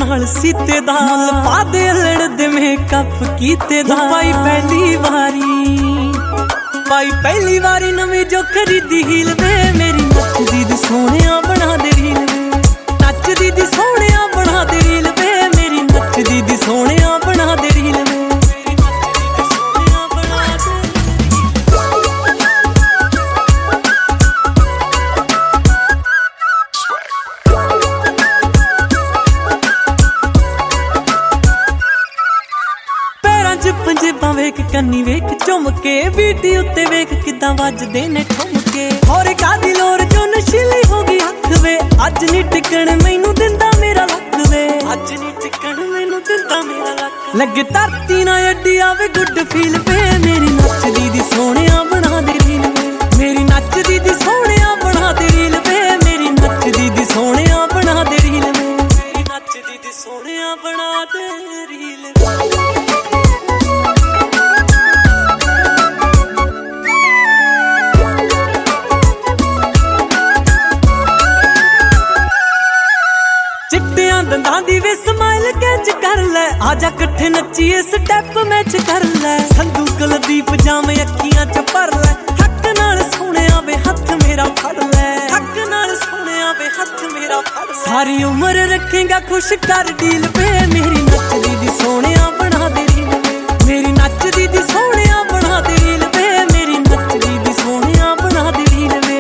नाल सीते दा मुल पा दे लड़ दे मेकअप कीते दा पाई पहली वारी नवी जो खरीदी हील वे मेरी नचदी दी सोहणिया बना दे रील वे नचदी दी सोहणिया बना दे रील वे मेरी नचदी दी सोहणिया बना दे रील वे पंजेबां वेख कन्नी वेख झुमके वीडियो ते वेख किदां वजदे ने ठुमके होरे कादी लोर जो नशीली हो गई अख वे अज नी टिकण मैनू दिंदा मेरा लक वे अज नी टिकण मैनू दिंदा मेरा लक लगे धरती ना अड्डी आवे गुड फील पे मेरी नचदी दी सोहणिया बना दे रील वे मेरी नचदी दी सोहणिया बना दे रील वे मेरी नचदी दी सोहणिया बना दे रील वे मेरी नचदी दी सोहणिया बना दे रील वे दंदां दी वे स्माइल कैच कर ले आजा कट्ठे नच्चीए स्टैप मैच कर ले संधू कुलदीप जामे अखियां च भर ले हक नाल सोहणिया वे हथ मेरा फड़ ले हक नाल सोहणिया वे हथ मेरा फड़ ले सारी उम्र रखेगा खुश कर डील पे मेरी नचदी दी सोहणिया बना दे रील वे मेरी नचदी दी सोहणिया बना दे रील वे मेरी नचदी दी सोहणिया बना दे रील वे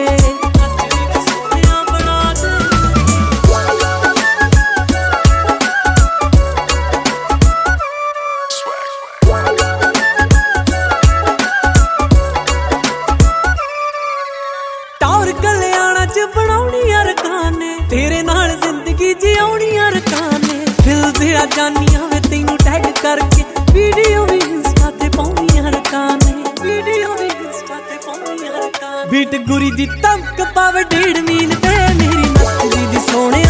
तेरे नाल जिंदगी जियाउणी अरकाने दिल दे आ जानिया वे तैनू टैग करके वीडियो भी इंस्टा ते पाउणी अरकाने वीडियो भी इंस्टा ते पाउणी अरकाने बीट गुरी दी तमक पावे 1.5 मील पे मेरी नचदी दी सोहणिया